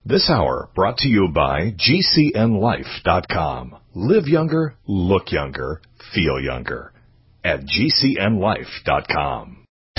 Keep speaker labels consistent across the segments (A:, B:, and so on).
A: This hour brought to you by GCNLife.com. Live younger, look younger, feel younger at GCNLife.com.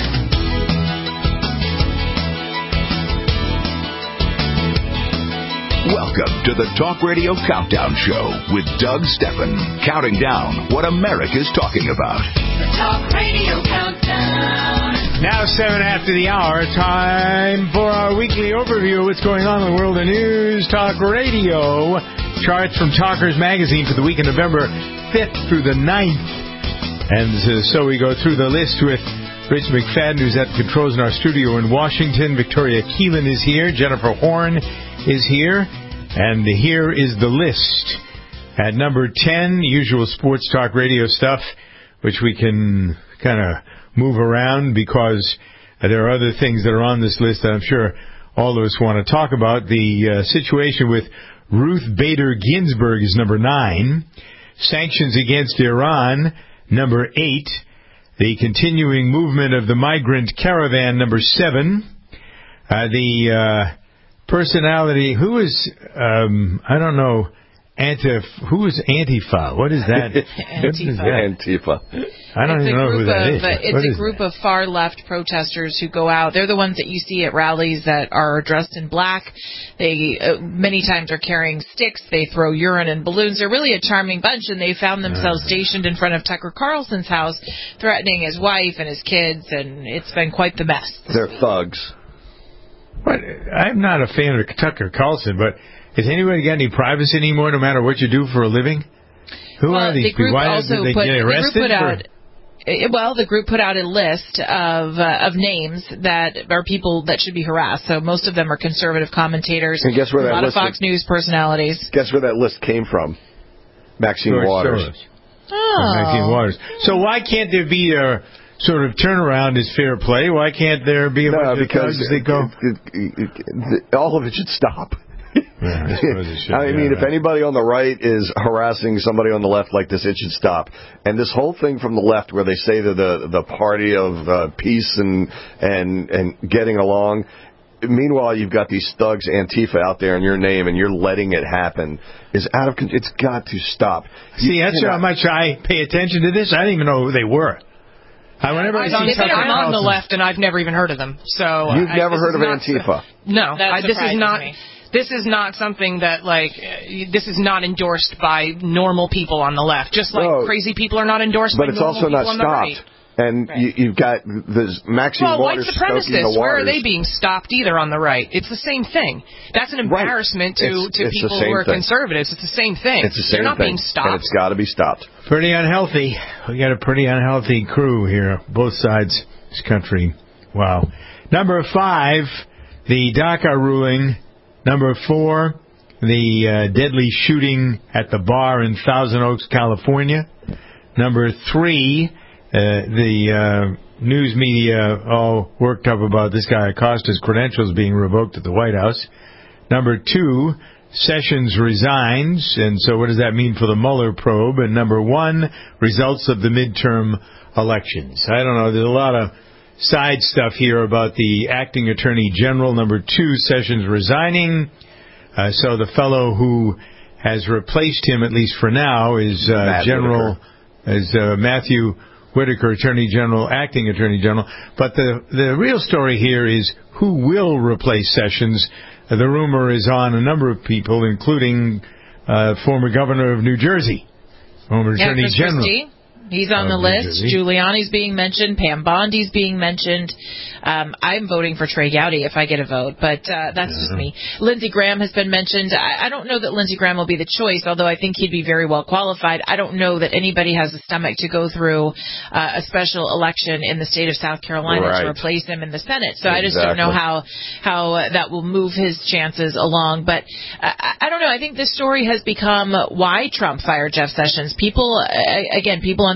B: Welcome to the Talk Radio Countdown Show with Doug Steffen, counting down what America's talking about.
C: The Talk Radio Countdown.
D: Now 7 after the hour, time for our weekly overview of what's going on in the world of news. Talk Radio charts from Talkers Magazine for the week of November 5th through the 9th. And so we go through the list with Rich McFadden, who's at the controls in our studio in Washington. Victoria Keelan is here. Jennifer Horn is here, and here is the list. At number 10, usual sports talk radio stuff, which we can kind of move around because there are other things that are on this list that I'm sure all of us want to talk about. The situation with Ruth Bader Ginsburg is number 9. Sanctions against Iran, number 8. The continuing movement of the migrant caravan, number 7. Personality, who is, I don't know, who is Antifa? What is that?
E: Antifa.
D: I don't even know who that is.
F: It's a group of far-left protesters who go out. They're the ones that you see at rallies that are dressed in black. They many times are carrying sticks. They throw urine and balloons. They're really a charming bunch, and they found themselves stationed in front of Tucker Carlson's house, threatening his wife and his kids, and it's been quite the mess.
E: They're thugs.
D: But I'm not a fan of Tucker Carlson, but has anybody got any privacy anymore, no matter what you do for a living? Who are these people? Why did they get arrested?
F: The group put out a list of names that are people that should be harassed. So most of them are conservative commentators.
E: And guess where that
F: a lot of Fox News personalities.
E: Guess where that list came from? Maxine Waters.
D: Maxine Waters. So why can't there be a sort of turnaround is fair play? Why can't there be a bunch of thugs that go?
E: All of it should stop.
D: Yeah,
E: I mean, if anybody on the right is harassing somebody on the left like this, it should stop. And this whole thing from the left where they say that the party of peace and getting along, meanwhile you've got these thugs, Antifa, out there in your name, and you're letting it happen, is out of control. It's got to stop.
D: See, that's how much I pay attention to this. I didn't even know who they were.
G: I'm on the left, and I've never even heard of them. So
E: you've never heard of Antifa?
G: No, This is not something that, this is not endorsed by normal people on the left. Just like crazy people are not endorsed by normal people on the right.
E: And you've got this Maxine Waters stoking the waters.
G: Where are they being stopped either on the right? It's the same thing. That's an embarrassment to people who are conservatives. It's the same thing.
E: It's the same thing.
G: They're not being stopped.
E: And it's got to be stopped.
D: Pretty unhealthy. We got a pretty unhealthy crew here, both sides of this country. Wow. Number 5, the DACA ruling. Number 4, the deadly shooting at the bar in Thousand Oaks, California. Number 3, the news media all worked up about this guy Acosta's credentials being revoked at the White House. Number 2, Sessions resigns, and so what does that mean for the Mueller probe? And number 1, results of the midterm elections. I don't know, there's a lot of side stuff here about the acting attorney general. Number 2, Sessions resigning. So the fellow who has replaced him, at least for now, is Matthew Whitaker, Attorney General, acting Attorney General. But the real story here is who will replace Sessions. The rumor is on a number of people, including former governor of New Jersey, former Attorney General.
F: Christie. He's on the list. Giuliani's being mentioned. Pam Bondi's being mentioned. I'm voting for Trey Gowdy if I get a vote, but that's just me. Lindsey Graham has been mentioned. I don't know that Lindsey Graham will be the choice, although I think he'd be very well qualified. I don't know that anybody has the stomach to go through a special election in the state of South Carolina to replace him in the Senate. So I just don't know how that will move his chances along. But I don't know. I think this story has become why Trump fired Jeff Sessions. People on the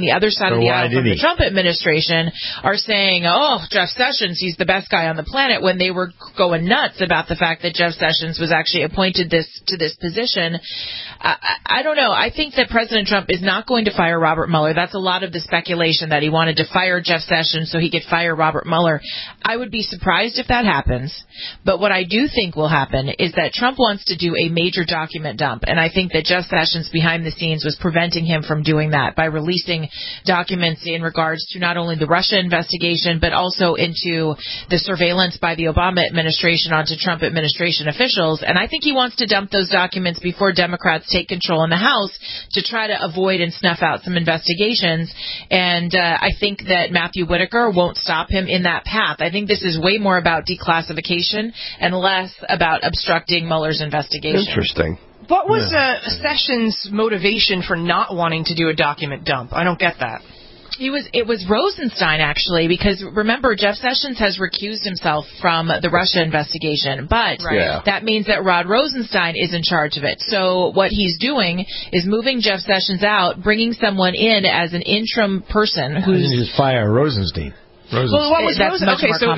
F: the other side of the aisle from the Trump administration are saying, oh, Jeff Sessions, he's the best guy on the planet, when they were going nuts about the fact that Jeff Sessions was actually appointed to this position. I don't know. I think that President Trump is not going to fire Robert Mueller. That's a lot of the speculation that he wanted to fire Jeff Sessions so he could fire Robert Mueller. I would be surprised if that happens. But what I do think will happen is that Trump wants to do a major document dump. And I think that Jeff Sessions behind the scenes was preventing him from doing that by releasing documents in regards to not only the Russia investigation, but also into the surveillance by the Obama administration onto Trump administration officials. And I think he wants to dump those documents before Democrats take control in the House to try to avoid and snuff out some investigations. And I think that Matthew Whitaker won't stop him in that path. I think this is way more about declassification and less about obstructing Mueller's investigation.
E: Interesting.
G: What was Sessions' motivation for not wanting to do a document dump? I don't get that.
F: It was Rosenstein, actually, because remember, Jeff Sessions has recused himself from the Russia investigation, but that means that Rod Rosenstein is in charge of it. So what he's doing is moving Jeff Sessions out, bringing someone in as an interim person who's...
D: just fire Rosenstein.
G: Well, what was
F: okay, so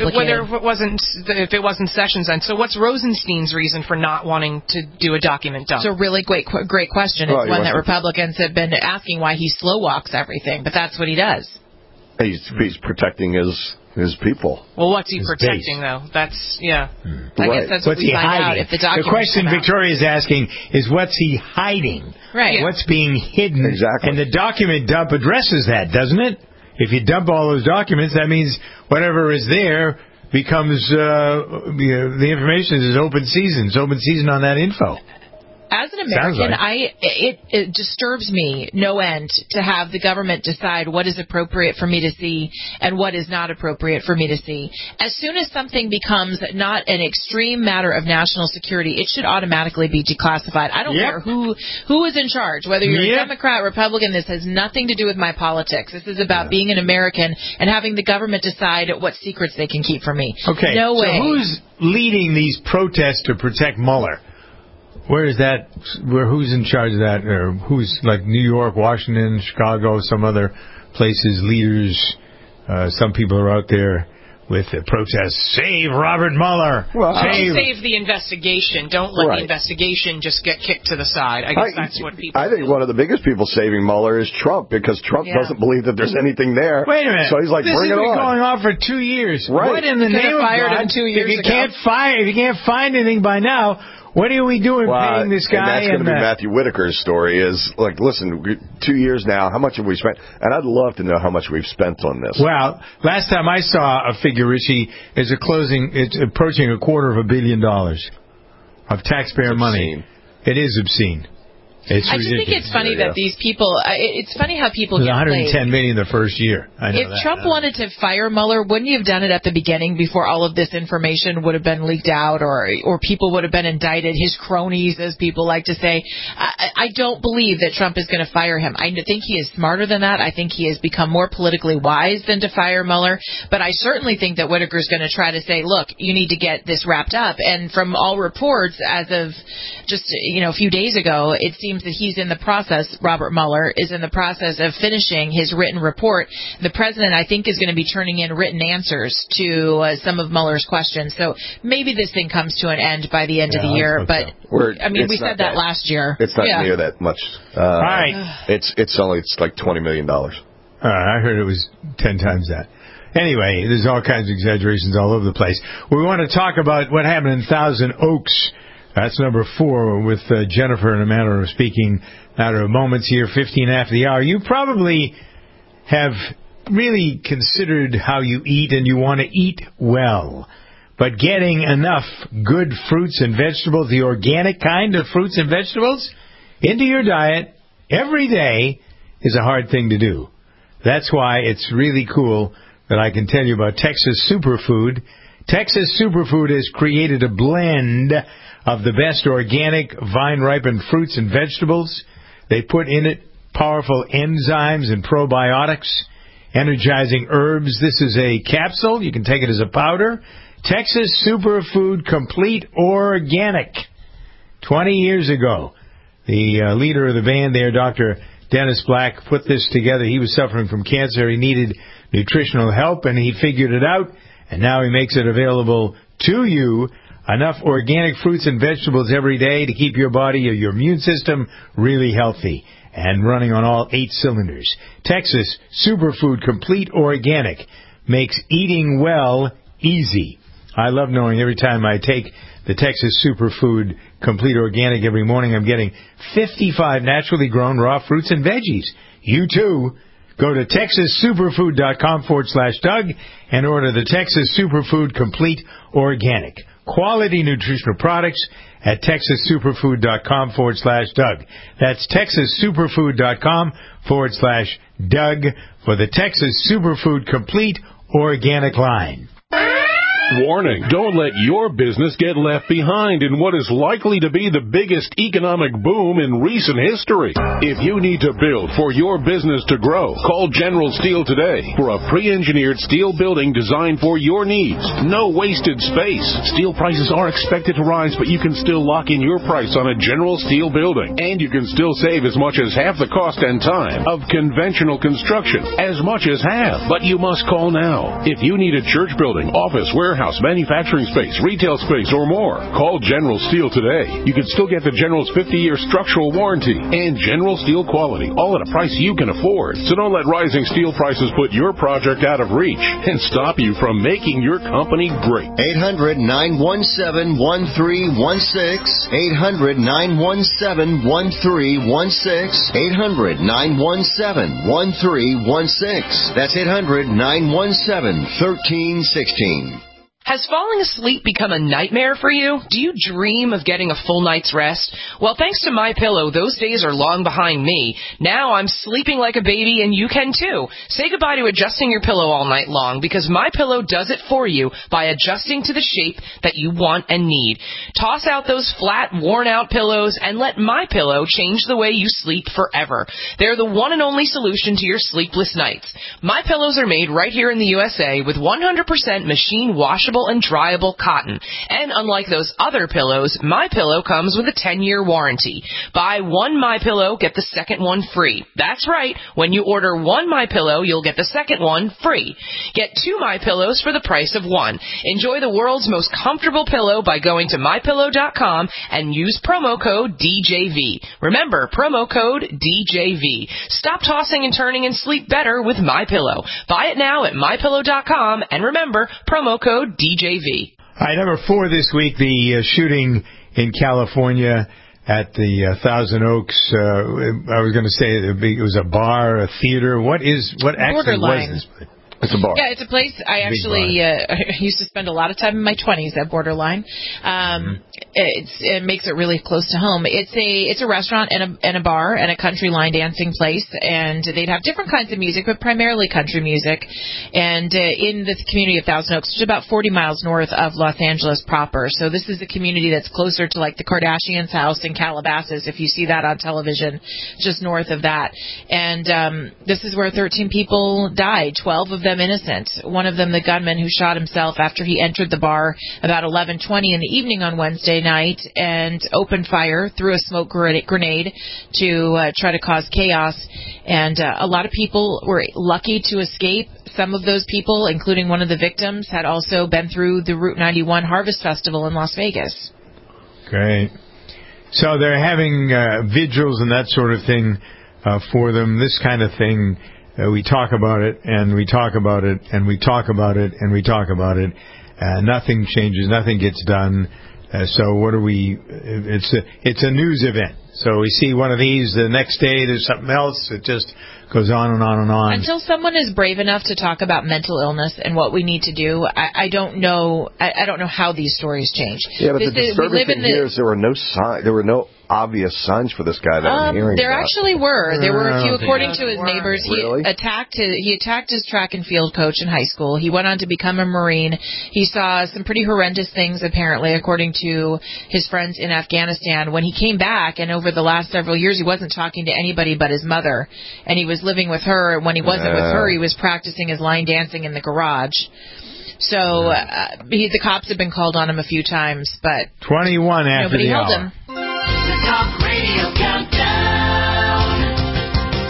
G: if it wasn't Sessions, then so what's Rosenstein's reason for not wanting to do a document dump?
F: It's a really great question. It's one that Republicans have been asking why he slow walks everything, but that's what he does.
E: He's protecting his people.
G: Well, what's he protecting though? That's I
F: guess that's what we find out if the documents.
D: The question Victoria is asking is what's he hiding?
F: Right.
D: What's being hidden?
E: Exactly.
D: And the document dump addresses that, doesn't it? If you dump all those documents, that means whatever is there becomes the information is open season. It's open season on that info.
F: As an American, it disturbs me no end to have the government decide what is appropriate for me to see and what is not appropriate for me to see. As soon as something becomes not an extreme matter of national security, it should automatically be declassified. I don't care who is in charge, whether you're a Democrat, Republican. This has nothing to do with my politics. This is about being an American and having the government decide what secrets they can keep from me.
D: Okay,
F: no way.
D: So who's leading these protests to protect Mueller? Where is that? Who's in charge of that? Or who's like New York, Washington, Chicago, some other places, leaders? Some people are out there with the protests. Save Robert Mueller.
G: Well, save the investigation. Don't let the investigation just get kicked to the side. I guess that's what people.
E: I think one of the biggest people saving Mueller is Trump, because Trump doesn't believe that there's anything there.
D: Wait a minute.
E: So he's like, bring it on.
D: This has been going on for 2 years.
E: Right.
D: What in the name of God?
G: Him 2 years
D: if you can't find anything by now. What are we doing paying this guy?
E: And that's going to be Matthew Whitaker's story is, like, listen, 2 years now, how much have we spent? And I'd love to know how much we've spent on this.
D: Well, last time I saw a figure, Richie, it's approaching $250 million of taxpayer money. It is obscene. It's
F: I just think it's funny that these people, it's funny how people get played.
D: $110 million the first year.
F: If Trump wanted to fire Mueller, wouldn't he have done it at the beginning before all of this information would have been leaked out or people would have been indicted, his cronies, as people like to say? I don't believe that Trump is going to fire him. I think he is smarter than that. I think he has become more politically wise than to fire Mueller. But I certainly think that Whitaker's going to try to say, look, you need to get this wrapped up. And from all reports, as of just a few days ago, it seems that he's in the process, Robert Mueller is in the process of finishing his written report. The president, I think, is going to be turning in written answers to some of Mueller's questions. So maybe this thing comes to an end by the end of the year. But we said that last year.
E: It's not near that much.
D: All right.
E: It's like $20 million.
D: I heard it was 10 times that. Anyway, there's all kinds of exaggerations all over the place. We want to talk about what happened in Thousand Oaks. That's number 4 with Jennifer in a matter of moments here, 15 after the hour. You probably have really considered how you eat, and you want to eat well. But getting enough good fruits and vegetables, the organic kind of fruits and vegetables, into your diet every day is a hard thing to do. That's why it's really cool that I can tell you about Texas Superfood. Texas Superfood has created a blend of the best organic vine-ripened fruits and vegetables. They put in it powerful enzymes and probiotics, energizing herbs. This is a capsule. You can take it as a powder. Texas Superfood Complete Organic. 20 years ago, the leader of the band there, Dr. Dennis Black put this together. He was suffering from cancer. He needed nutritional help, and he figured it out, and now he makes it available to you. Enough organic fruits and vegetables every day to keep your body or your immune system really healthy and running on all 8 cylinders. Texas Superfood Complete Organic makes eating well easy. I love knowing every time I take the Texas Superfood Complete Organic every morning, I'm getting 55 naturally grown raw fruits and veggies. You too. Go to TexasSuperfood.com/Doug and order the Texas Superfood Complete Organic. Quality nutritional products at TexasSuperfood.com/Doug. That's TexasSuperfood.com/Doug for the Texas Superfood Complete Organic line.
H: Warning, don't let your business get left behind in what is likely to be the biggest economic boom in recent history. If you need to build for your business to grow, call General Steel today for a pre-engineered steel building designed for your needs. No wasted space. Steel prices are expected to rise, but you can still lock in your price on a General Steel building. And you can still save as much as half the cost and time of conventional construction. As much as half. But you must call now. If you need a church building, office, warehouse, manufacturing space, retail space, or more, call General Steel today. You can still get the General's 50-year structural warranty and General Steel quality, all at a price you can afford. So don't let rising steel prices put your project out of reach and stop you from making your company great.
I: 800-917-1316. 800-917-1316. 800-917-1316. That's 800-917-1316.
G: Has falling asleep become a nightmare for you? Do you dream of getting a full night's rest? Well, thanks to MyPillow, those days are long behind me. Now I'm sleeping like a baby, and you can too. Say goodbye to adjusting your pillow all night long, because MyPillow does it for you by adjusting to the shape that you want and need. Toss out those flat, worn-out pillows and let MyPillow change the way you sleep forever. They're the one and only solution to your sleepless nights. MyPillows are made right here in the USA with 100% machine washable and dryable cotton. And unlike those other pillows, MyPillow comes with a 10-year warranty. Buy one MyPillow, get the second one free. That's right. When you order one MyPillow, you'll get the second one free. Get 2 MyPillows for the price of 1. Enjoy the world's most comfortable pillow by going to MyPillow.com and use promo code DJV. Remember, promo code DJV. Stop tossing and turning and sleep better with MyPillow. Buy it now at MyPillow.com and remember, promo code DJV.
D: All right, number 4 this week, the shooting in California at the Thousand Oaks. I was going to say it was a bar, a theater. What actually was this place?
E: It's a bar.
F: Yeah, it's a place I actually used to spend a lot of time in my 20s at Borderline. It makes it really close to home. It's a restaurant and a bar and a country line dancing place, and they'd have different kinds of music, but primarily country music. And in the community of Thousand Oaks, which is about 40 miles north of Los Angeles proper. So this is a community that's closer to like the Kardashians' house in Calabasas, if you see that on television, just north of that. And this is where 13 people died, 12 of them innocent. One of them, the gunman who shot himself after he entered the bar about 11:20 in the evening on Wednesday night and opened fire, threw a smoke grenade to try to cause chaos. And a lot of people were lucky to escape. Some of those people, including one of the victims, had also been through the Route 91 Harvest Festival in Las Vegas.
D: Great. So they're having vigils and that sort of thing for them. This kind of thing. We talk about it, and we talk about it, and we talk about it, and we talk about it. Nothing changes. Nothing gets done. So what are we? It's a news event. So we see one of these. The next day, there's something else. It just goes on and on and on.
F: Until someone is brave enough to talk about mental illness and what we need to do, I don't know. I don't know how these stories change.
E: Yeah, but the disturbing thing here is there were no obvious signs for this guy that I'm hearing
F: there
E: about.
F: Actually were. There were a few, according to his neighbors.
E: Really?
F: He attacked his track and field coach in high school. He went on to become a Marine. He saw some pretty horrendous things, apparently, according to his friends in Afghanistan. When he came back, and over the last several years, he wasn't talking to anybody but his mother, and he was living with her. When he wasn't with her, he was practicing his line dancing in the garage. So the cops have been called on him a few times, but
D: 21 after
F: nobody
D: the
F: held
D: hour.
F: him.
C: The Talk Radio Countdown.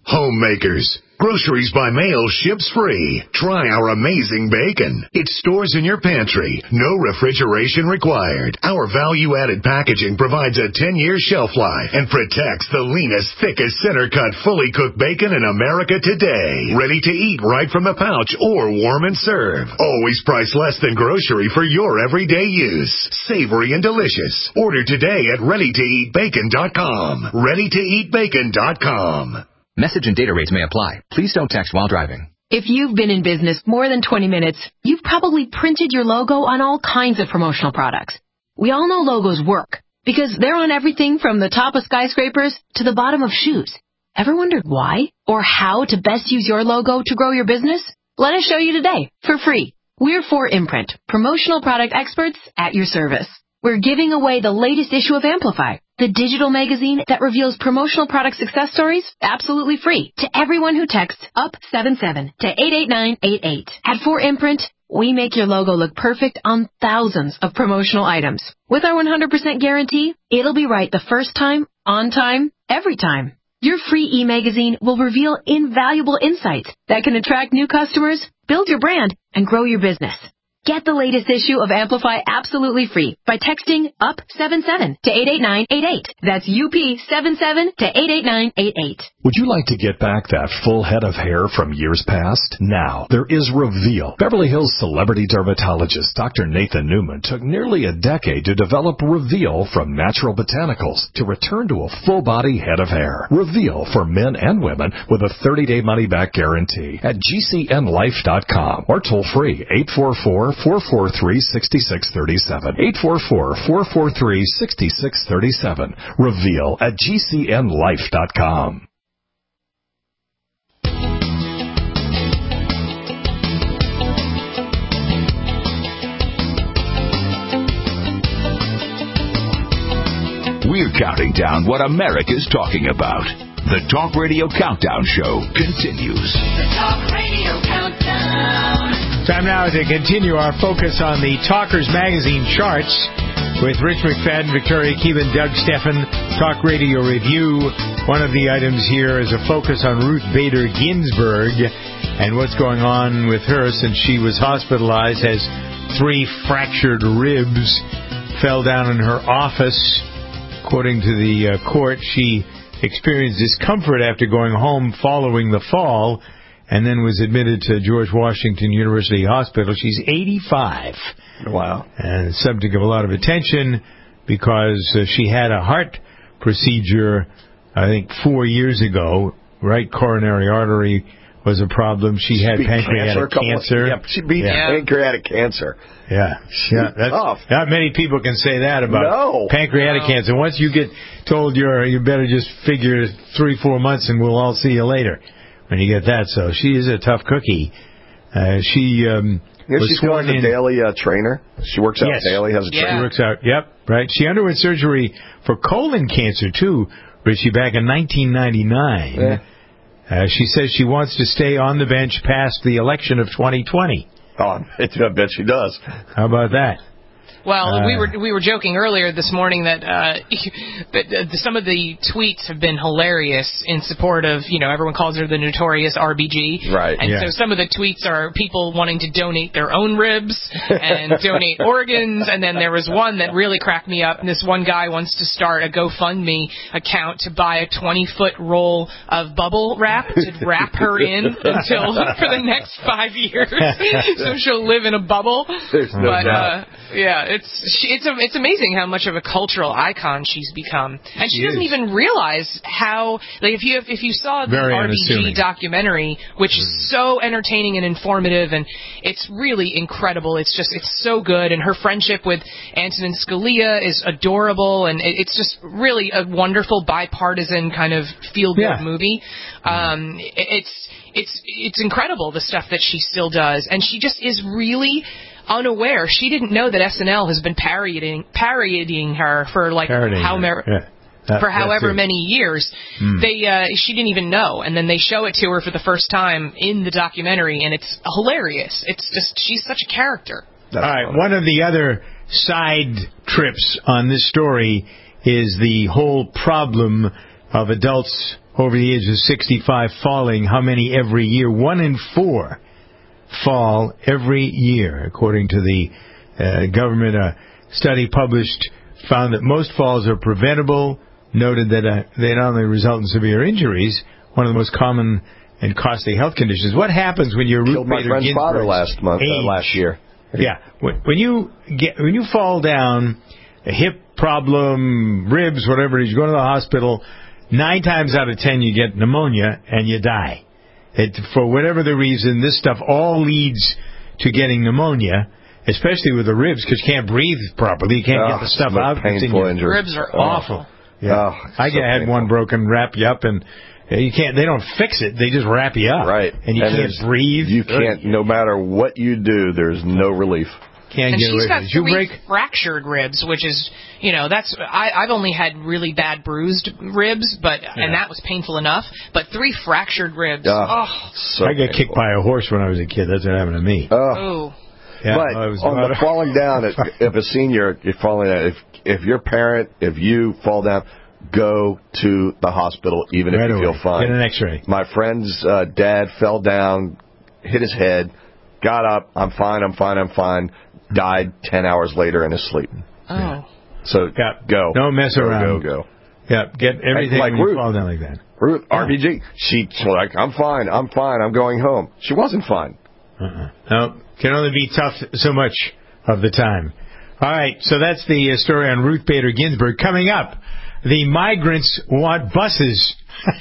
J: Homemakers. Groceries by mail ships free. Try our amazing bacon. It stores in your pantry. No refrigeration required. Our value-added packaging provides a 10-year shelf life and protects the leanest, thickest, center-cut, fully cooked bacon in America today. Ready to eat right from the pouch or warm and serve. Always priced less than grocery for your everyday use. Savory and delicious. Order today at ReadyToEatBacon.com. ReadyToEatBacon.com.
K: Message and data rates may apply. Please don't text while driving.
L: If you've been in business more than 20 minutes, you've probably printed your logo on all kinds of promotional products. We all know logos work because they're on everything from the top of skyscrapers to the bottom of shoes. Ever wondered why or how to best use your logo to grow your business? Let us show you today for free. We're 4imprint, promotional product experts at your service. We're giving away the latest issue of Amplify, the digital magazine that reveals promotional product success stories absolutely free to everyone who texts UP77 to 88988. At 4imprint, we make your logo look perfect on thousands of promotional items. With our 100% guarantee, it'll be right the first time, on time, every time. Your free e-magazine will reveal invaluable insights that can attract new customers, build your brand, and grow your business. Get the latest issue of Amplify absolutely free by texting UP77 to 88988. That's UP77 to 88988.
A: Would you like to get back that full head of hair from years past? Now, there is Reveal. Beverly Hills celebrity dermatologist Dr. Nathan Newman took nearly a decade to develop Reveal from natural botanicals to return to a full-body head of hair. Reveal for men and women with a 30-day money-back guarantee at GCNLife.com or toll-free 844-443-6637. 844-443-6637. Reveal at GCNLife.com.
B: We're counting down what America's talking about. The Talk Radio Countdown Show continues.
C: The Talk Radio Countdown.
D: Time now to continue our focus on the Talkers Magazine charts with Rich McFadden, Victoria Keevan, Doug Steffen, Talk Radio Review. One of the items here is a focus on Ruth Bader Ginsburg and what's going on with her since she was hospitalized, has 3 fractured ribs, fell down in her office. According to the court, she experienced discomfort after going home following the fall and then was admitted to George Washington University Hospital. She's 85.
E: Wow.
D: And subject of a lot of attention because she had a heart procedure, I think, 4 years ago. Right coronary artery was a problem. She had pancreatic cancer.
E: She beat pancreatic cancer.
D: That's tough. Not many people can say that about pancreatic cancer. Once you get told you better just figure 3-4 months and we'll all see you later when you get that. So she is a tough cookie. She was sworn in.
E: A daily trainer. She works out daily. Has a trainer.
D: She works out. Yep. Right. She underwent surgery for colon cancer too, Richie, back in 1999. She says she wants to stay on the bench past the election of 2020.
E: Oh, I bet she does.
D: How about that?
G: Well, we were joking earlier this morning that some of the tweets have been hilarious in support of, everyone calls her the notorious RBG.
E: Right.
G: And so some of the tweets are people wanting to donate their own ribs and donate organs. And then there was one that really cracked me up. And this one guy wants to start a GoFundMe account to buy a 20-foot roll of bubble wrap to wrap her in until for the next 5 years. So she'll live in a bubble.
E: There's no doubt.
G: It's amazing how much of a cultural icon she's become, and she doesn't even realize how. Like if you saw the RBG documentary, which is so entertaining and informative, and it's really incredible. It's so good, and her friendship with Antonin Scalia is adorable, and it's just really a wonderful bipartisan kind of feel-good movie. It's incredible the stuff that she still does, and she just is really unaware. She didn't know that SNL has been parodying her for however many years. She didn't even know, and then they show it to her for the first time in the documentary, and it's hilarious. It's just she's such a character.
D: All right, one of the other side trips on this story is the whole problem of adults over the age of 65 falling. How many every year? 1 in 4 fall every year, according to the government. A study published found that most falls are preventable, noted that they not only result in severe injuries, one of the most common and costly health conditions. What happens when you're
E: Ruth Bader Ginsburg's father last year?
D: Yeah, when you fall down, a hip problem, ribs, whatever it is, you go to the hospital. 9 times out of 10, you get pneumonia and you die. For whatever the reason, this stuff all leads to getting pneumonia, especially with the ribs, because you can't breathe properly. You can't get the stuff out.
E: Painful injury.
F: Ribs are awful.
D: Yeah, I had one broken, wrap you up, and you can't. They don't fix it. They just wrap you up.
E: Right.
D: And you can't breathe.
E: You can't. No matter what you do, there's no relief.
D: Can't
G: and
D: get
G: she's
D: away.
G: got 3 fractured ribs, which is, that's. I've only had really bad bruised ribs, and that was painful enough. But 3 fractured ribs.
D: So I got kicked by a horse when I was a kid. That's what happened to me.
G: Oh.
D: Yeah,
E: but on the falling down, if a senior, you're falling down, if your parent, if you fall down, go to the hospital, even if you feel fine.
D: Get an X-ray.
E: My friend's dad fell down, hit his head, got up, I'm fine, died 10 hours later in his sleep.
G: Oh.
E: Yeah. So go.
D: Don't mess around.
E: Go.
D: Yeah, get everything
E: like
D: when
E: Ruth.
D: You fall down like that.
E: Ruth, RBG, she's like, I'm fine, I'm going home. She wasn't fine.
D: No, can only be tough so much of the time. All right, so that's the story on Ruth Bader Ginsburg. Coming up, the migrants want buses.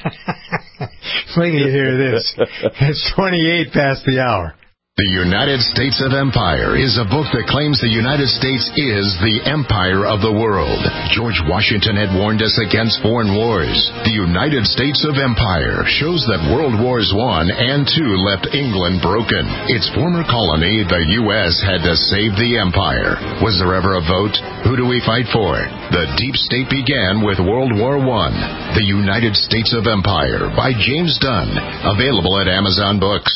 D: Wait till you hear this. It's 28 past the hour.
J: The United States of Empire is a book that claims the United States is the empire of the world. George Washington had warned us against foreign wars. The United States of Empire shows that World Wars I and II left England broken. Its former colony, the U.S., had to save the empire. Was there ever a vote? Who do we fight for? The deep state began with World War I. The United States of Empire by James Dunn. Available at Amazon Books.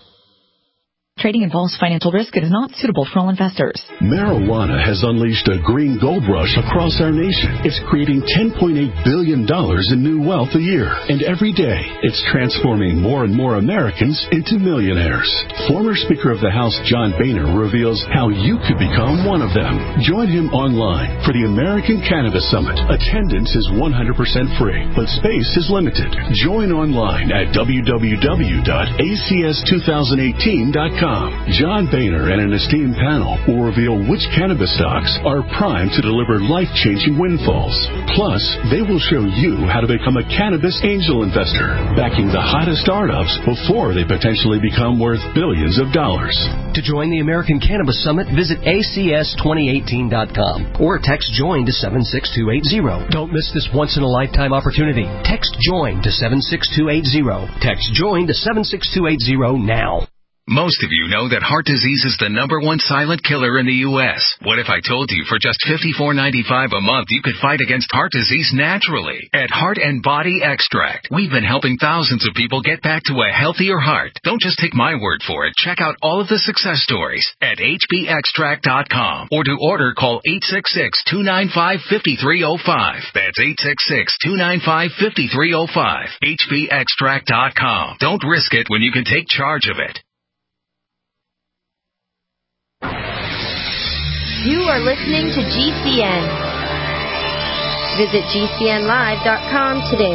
M: Trading involves financial risk. It is not suitable for all investors.
N: Marijuana has unleashed a green gold rush across our nation. It's creating $10.8 billion in new wealth a year. And every day, it's transforming more and more Americans into millionaires. Former Speaker of the House John Boehner reveals how you could become one of them. Join him online for the American Cannabis Summit. Attendance is 100% free, but space is limited. Join online at www.acs2018.com. John Boehner and an esteemed panel will reveal which cannabis stocks are primed to deliver life-changing windfalls. Plus, they will show you how to become a cannabis angel investor, backing the hottest startups before they potentially become worth billions of dollars.
O: To join the American Cannabis Summit, visit acs2018.com or text JOIN to 76280. Don't miss this once-in-a-lifetime opportunity. Text JOIN to 76280. Text JOIN to 76280 now.
P: Most of you know that heart disease is the #1 silent killer in the U.S. What if I told you for just $54.95 a month you could fight against heart disease naturally? At Heart and Body Extract, we've been helping thousands of people get back to a healthier heart. Don't just take my word for it. Check out all of the success stories at hbextract.com. Or to order, call 866-295-5305. That's 866-295-5305. hbextract.com. Don't risk it when you can take charge of it.
Q: You are listening to GCN. Visit GCNlive.com today.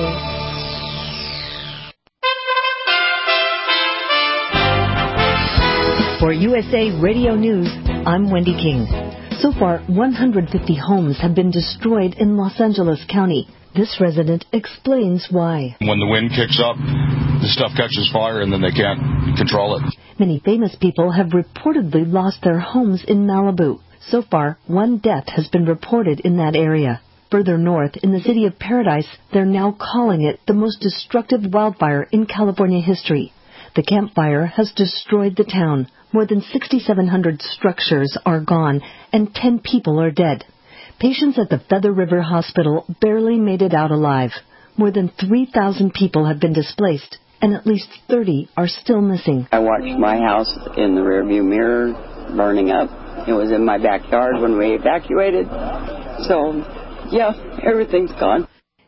R: For USA Radio News, I'm Wendy King. So far, 150 homes have been destroyed in Los Angeles County. This resident explains why.
S: When the wind kicks up, the stuff catches fire and then they can't control it.
R: Many famous people have reportedly lost their homes in Malibu. So far, 1 death has been reported in that area. Further north, in the city of Paradise, they're now calling it the most destructive wildfire in California history. The Camp Fire has destroyed the town. More than 6,700 structures are gone, and 10 people are dead. Patients at the Feather River Hospital barely made it out alive. More than 3,000 people have been displaced, and at least 30 are still missing.
T: I watched my house in the rearview mirror burning up. It was in my backyard when we evacuated. So, yeah, everything's gone.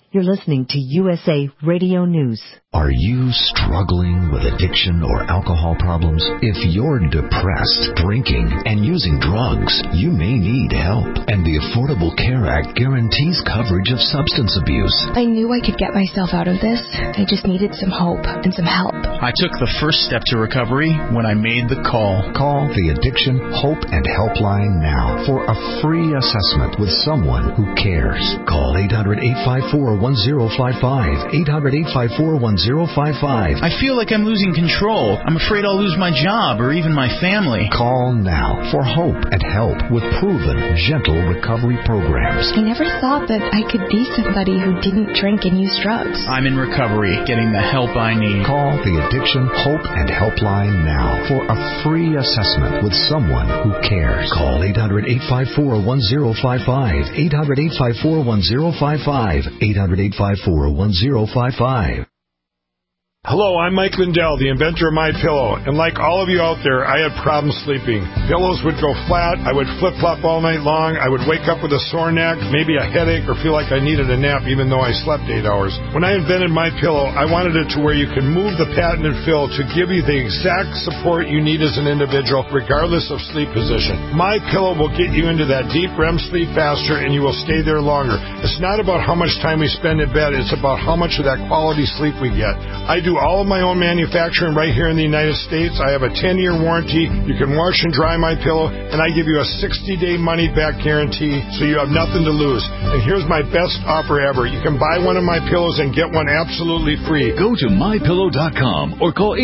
R: You're listening to USA Radio News.
U: Are you struggling with addiction or alcohol problems? If you're depressed, drinking, and using drugs, you may need help. And the Affordable Care Act guarantees coverage of substance abuse.
V: I knew I could get myself out of this. I just needed some hope and some help.
W: I took the first step to recovery when I made the call.
U: Call the Addiction Hope and Helpline now for a free assessment with someone who cares. Call 800-854-1055. 800-854-1055.
W: I feel like I'm losing control. I'm afraid I'll lose my job or even my family.
U: Call now for hope and help with proven, gentle recovery programs.
V: I never thought that I could be somebody who didn't drink and use drugs.
W: I'm in recovery, getting the help I need.
U: Call the Addiction Hope and Helpline now for a free assessment with someone who cares. Call 800-854-1055. 800-854-1055. 800-854-1055.
X: Hello, I'm Mike Lindell, the inventor of MyPillow, and like all of you out there, I had problems sleeping. Pillows would go flat, I would flip-flop all night long, I would wake up with a sore neck, maybe a headache, or feel like I needed a nap even though I slept 8 hours. When I invented MyPillow, I wanted it to where you can move the patented fill to give you the exact support you need as an individual, regardless of sleep position. MyPillow will get you into that deep REM sleep faster, and you will stay there longer. It's not about how much time we spend in bed, it's about how much of that quality sleep we get. I do all of my own manufacturing right here in the United States. I have a 10-year warranty. You can wash and dry my pillow, and I give you a 60-day money-back guarantee, so you have nothing to lose. And here's my best offer ever. You can buy one of my pillows and get one absolutely free.
Y: Go to MyPillow.com or call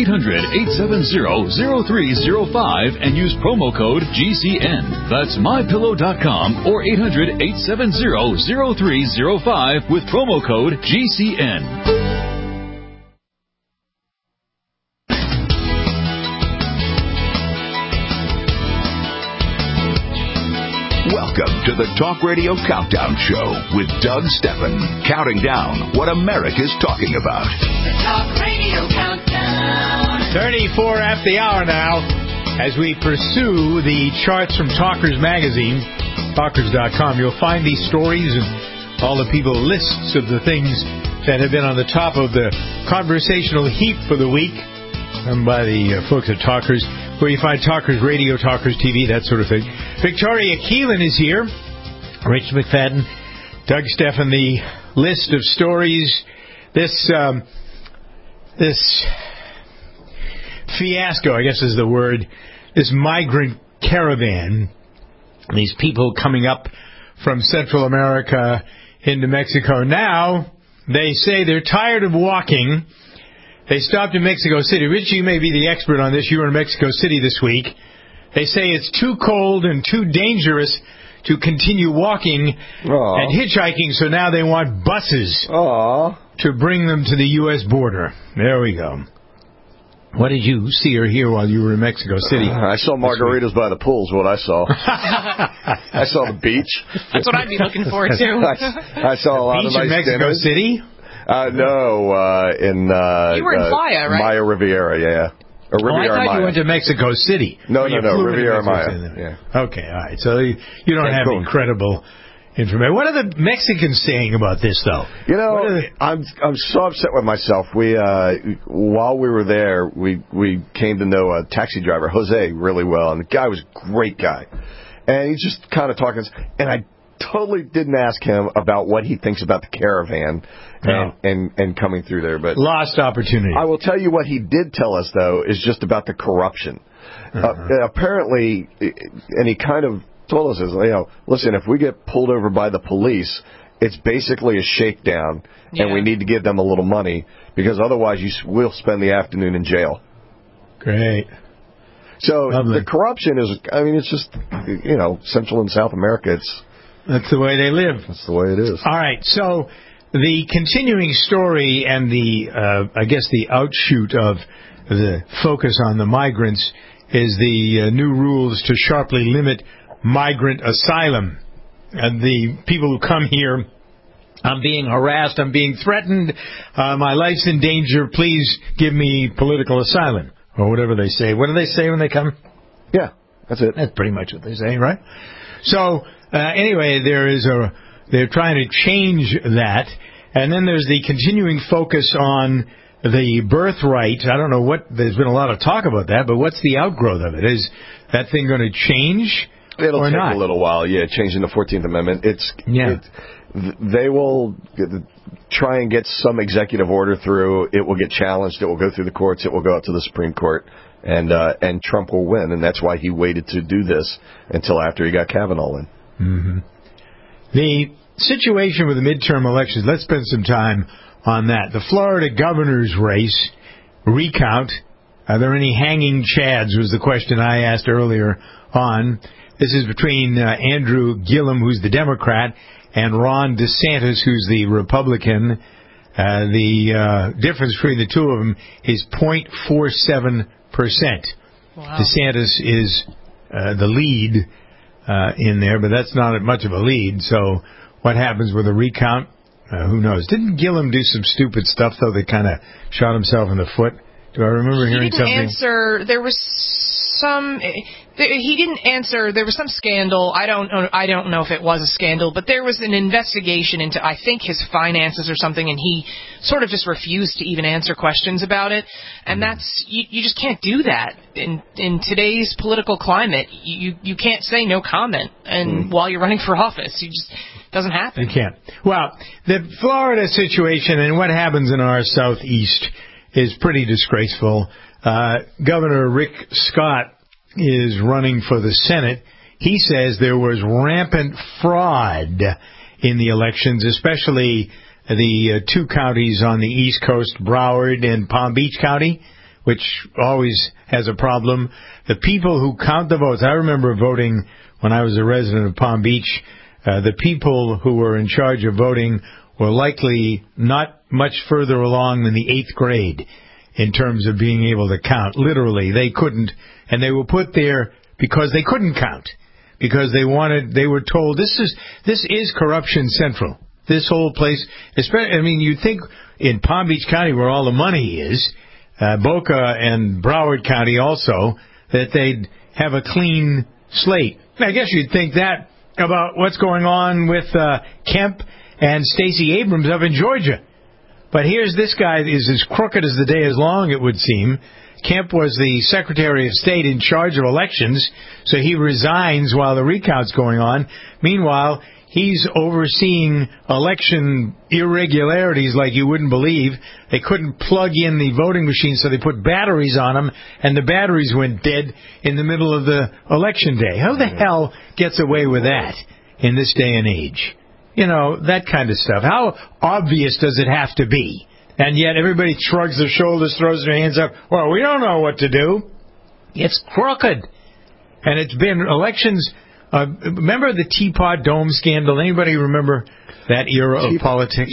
Y: 800-870-0305 and use promo code GCN. That's MyPillow.com or 800-870-0305 with promo code GCN.
B: Welcome to the Talk Radio Countdown Show with Doug Steffen, counting down what America's talking about.
C: The Talk Radio Countdown.
D: 34 after the hour now, as we pursue the charts from Talkers Magazine, Talkers.com. You'll find these stories and all the people lists of the things that have been on the top of the conversational heap for the week, done by the folks at Talkers, where you find Talkers Radio, Talkers TV, that sort of thing. Victoria Keelan is here. Rich McFadden, Doug Steffen, the list of stories. This fiasco, I guess is the word, this migrant caravan, these people coming up from Central America into Mexico. Now, they say they're tired of walking. They stopped in Mexico City. Rich, you may be the expert on this. You were in Mexico City this week. They say it's too cold and too dangerous to continue walking and hitchhiking, so now they want buses to bring them to the U.S. border. There we go. What did you see or hear while you were in Mexico City?
E: I saw margaritas by the pool is what I saw. I saw the beach.
G: That's what I'd be looking for, too.
E: I saw a lot of nice
D: in Mexico
E: dinners.
D: City?
E: No, in
G: you were in Playa, right?
E: Maya Riviera, yeah. Or Riviera
D: I thought
E: Maya.
D: you went to Mexico City.
E: No, Riviera Maya. Yeah.
D: Okay, all right. So you don't have incredible information. What are the Mexicans saying about this, though?
E: You know, I'm so upset with myself. We while we were there, we came to know a taxi driver, Jose, really well, and the guy was a great guy. And he's just kind of talking, and I totally didn't ask him about what he thinks about the caravan and coming through there. But
D: lost opportunity.
E: I will tell you what he did tell us, though, is just about the corruption. Apparently, and he kind of told us, listen, if we get pulled over by the police, it's basically a shakedown, and we need to give them a little money, because otherwise you will spend the afternoon in jail.
D: Great.
E: So the corruption is, it's just, Central and South America,
D: that's the way they live.
E: That's the way it is.
D: All right, so the continuing story and the outshoot of the focus on the migrants is the new rules to sharply limit migrant asylum. And the people who come here, I'm being harassed, I'm being threatened, my life's in danger, please give me political asylum. Or whatever they say. What do they say when they come?
E: Yeah, that's it.
D: That's pretty much what they say, right? So, anyway, they're trying to change that, And then there's the continuing focus on the birthright. I don't know there's been a lot of talk about that, but what's the outgrowth of it? Is that thing going to change
E: It'll
D: or
E: take
D: not?
E: a little while, changing the 14th Amendment. They will try and get some executive order through. It will get challenged. It will go through the courts. It will go up to the Supreme Court. And Trump will win. And that's why he waited to do this until after he got Kavanaugh in.
D: Mm-hmm. The situation with the midterm elections, let's spend some time on that. The Florida governor's race recount. Are there any hanging chads was the question I asked earlier on. This is between Andrew Gillum, who's the Democrat, and Ron DeSantis, who's the Republican. The difference between the two of them is 0.47%.
F: Wow.
D: DeSantis is the lead in there, but that's not much of a lead. So what happens with a recount? Who knows? Didn't Gillum do some stupid stuff, though, that kind of shot himself in the foot? Do I remember hearing something?
G: He didn't answer. There was some... He didn't answer. There was some scandal. I don't know if it was a scandal, but there was an investigation into, I think, his finances or something, and he sort of just refused to even answer questions about it. And that's you just can't do that in today's political climate. You can't say no comment, and while you're running for office, you just doesn't happen.
D: You can't. Well, the Florida situation and what happens in our southeast is pretty disgraceful. Governor Rick Scott is running for the Senate. He says there was rampant fraud in the elections, especially the two counties on the East Coast, Broward and Palm Beach County, which always has a problem. The people who count the votes, I remember voting when I was a resident of Palm Beach. The people who were in charge of voting were likely not much further along than the 8th grade in terms of being able to count. Literally, they couldn't. And they were put there because they couldn't count, because they were told this is corruption central. This whole place, you'd think in Palm Beach County where all the money is, Boca and Broward County also, that they'd have a clean slate. I guess you'd think that about what's going on with Kemp and Stacey Abrams up in Georgia. But here's this guy is as crooked as the day is long, it would seem. Kemp was the Secretary of State in charge of elections, so he resigns while the recount's going on. Meanwhile, he's overseeing election irregularities like you wouldn't believe. They couldn't plug in the voting machines, so they put batteries on them, and the batteries went dead in the middle of the election day. Who the hell gets away with that in this day and age? You know, that kind of stuff. How obvious does it have to be? And yet everybody shrugs their shoulders, throws their hands up. Well, we don't know what to do. It's crooked. And it's been elections. Remember the Teapot Dome scandal? Anybody remember that era of politics?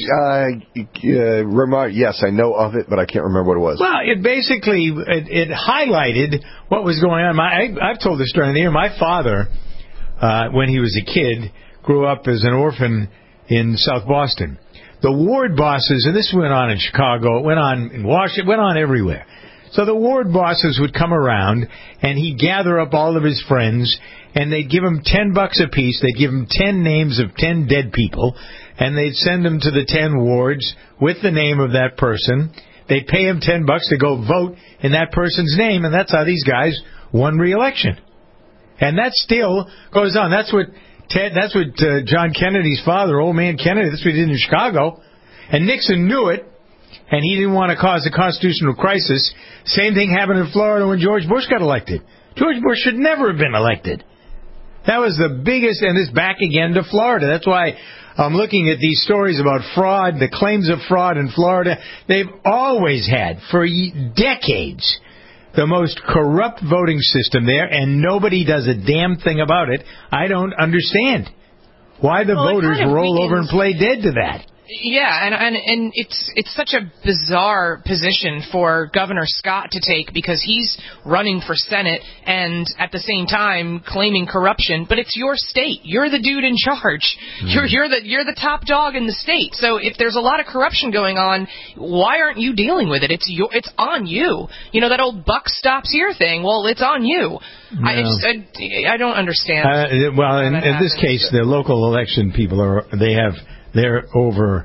E: Yes, I know of it, but I can't remember what it was.
D: Well, it basically it highlighted what was going on. I've told this story in the year. My father, when he was a kid, grew up as an orphan in South Boston. The ward bosses, and this went on in Chicago, it went on in Washington, it went on everywhere. So the ward bosses would come around, and he'd gather up all of his friends, and they'd give him $10 apiece. They'd give him 10 names of 10 dead people, and they'd send them to the 10 wards with the name of that person. They'd pay him $10 to go vote in that person's name, and that's how these guys won re-election. And that still goes on. That's what John Kennedy's father, old man Kennedy, that's what he did in Chicago. And Nixon knew it, and he didn't want to cause a constitutional crisis. Same thing happened in Florida when George Bush got elected. George Bush should never have been elected. That was the biggest, and it's back again to Florida. That's why I'm looking at these stories about fraud, the claims of fraud in Florida. They've always had, for decades, the most corrupt voting system there, and nobody does a damn thing about it. I don't understand why the voters roll over and play dead to that.
G: Yeah, and it's such a bizarre position for Governor Scott to take, because he's running for Senate and at the same time claiming corruption. But it's your state. You're the dude in charge. You're the top dog in the state. So if there's a lot of corruption going on, why aren't you dealing with it? It's on you. You know that old buck stops here thing. Well, it's on you. No. I don't understand.
D: Well, in this case, the local election people they're over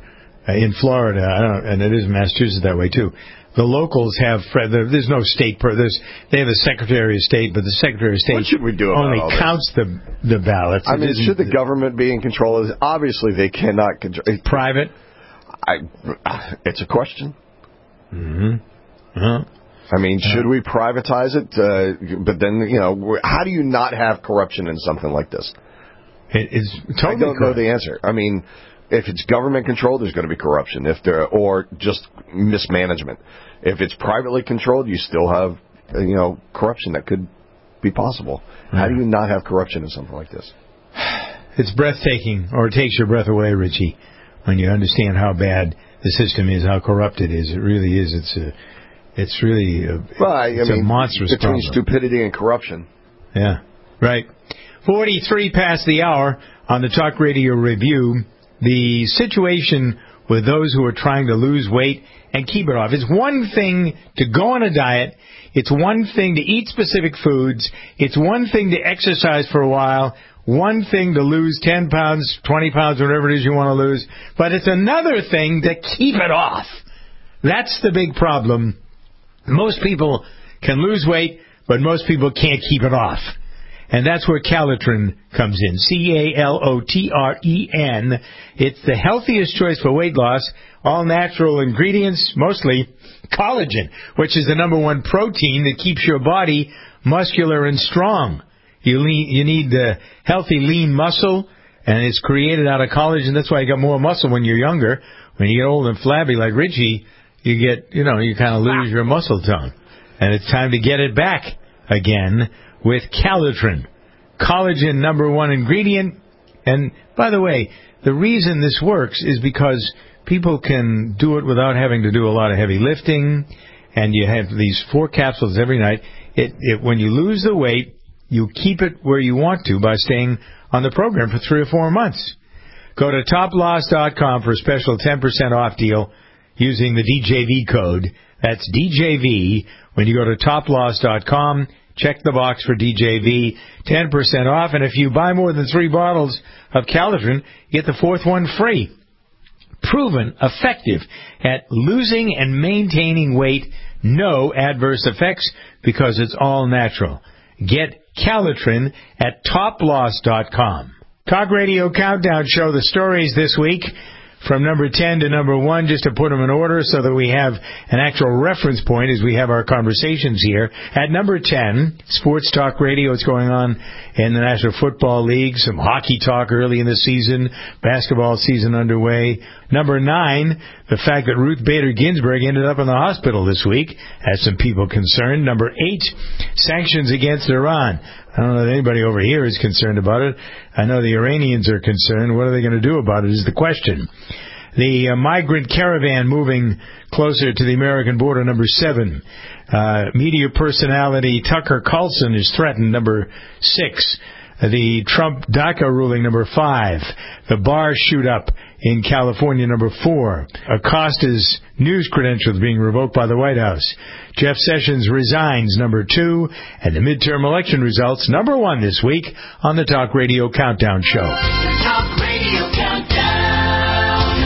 D: in Florida, and it is in Massachusetts that way too. The locals have, there's no state, they have a Secretary of State, but the Secretary of State
E: what should we do about
D: only
E: all this?
D: counts the ballots.
E: I mean, should the government be in control of this? Obviously, they cannot control.
D: Private?
E: It's a question.
D: Mm-hmm.
E: I mean, should we privatize it? But then, how do you not have corruption in something like this?
D: It's totally
E: I don't know the answer. I mean, if it's government controlled, there's going to be corruption. Or just mismanagement. If it's privately controlled, you still have, corruption that could be possible. How do you not have corruption in something like this?
D: It's breathtaking, or it takes your breath away, Richie, when you understand how bad the system is, how corrupt it is. It really is. It's really a monstrous
E: between
D: problem.
E: Stupidity and corruption.
D: Yeah, right. 43 past the hour on the Talk Radio Review. The situation with those who are trying to lose weight and keep it off. It's one thing to go on a diet. It's one thing to eat specific foods. It's one thing to exercise for a while. One thing to lose 10 pounds, 20 pounds, whatever it is you want to lose. But it's another thing to keep it off. That's the big problem. Most people can lose weight, but most people can't keep it off. And that's where Calitrin comes in. Calotren. It's the healthiest choice for weight loss. All natural ingredients, mostly collagen, which is the number one protein that keeps your body muscular and strong. You need the healthy, lean muscle, and it's created out of collagen. That's why you got more muscle when you're younger. When you get old and flabby like Richie, you kind of lose your muscle tone. And it's time to get it back again with Calitrin. Collagen, number one ingredient. And, by the way, the reason this works is because people can do it without having to do a lot of heavy lifting, and you have these 4 capsules every night. When you lose the weight, you keep it where you want to by staying on the program for 3 or 4 months. Go to toploss.com for a special 10% off deal using the DJV code. That's DJV. When you go to toploss.com, check the box for DJV, 10% off. And if you buy more than 3 bottles of Calitrin, you get the 4th one free. Proven effective at losing and maintaining weight. No adverse effects because it's all natural. Get Calitrin at toploss.com. Talk Radio Countdown Show, the stories this week from number 10 to number 1, just to put them in order so that we have an actual reference point as we have our conversations here. At number 10, Sports Talk Radio. What's going on in the National Football League? Some hockey talk early in the season. Basketball season underway. Number 9, the fact that Ruth Bader Ginsburg ended up in the hospital this week has some people concerned. Number 8, sanctions against Iran. I don't know that anybody over here is concerned about it. I know the Iranians are concerned. What are they going to do about it is the question. The migrant caravan moving closer to the American border, number 7. Media personality Tucker Carlson is threatened, number 6. The Trump DACA ruling, number 5. The bar shoot up in California, number 4. Acosta's news credentials being revoked by the White House. Jeff Sessions resigns, number 2. And the midterm election results, number 1 this week on the Talk Radio Countdown Show.
C: Talk Radio Countdown.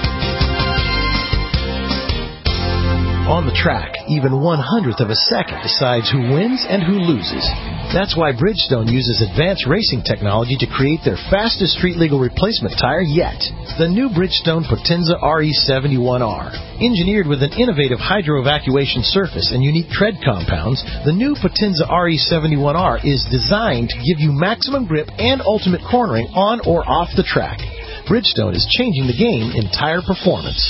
A: On the track, even 1/100th of a second decides who wins and who loses. That's why Bridgestone uses advanced racing technology to create their fastest street-legal replacement tire yet. The new Bridgestone Potenza RE71R. Engineered with an innovative hydro-evacuation surface and unique tread compounds, the new Potenza RE71R is designed to give you maximum grip and ultimate cornering on or off the track. Bridgestone is changing the game in tire performance.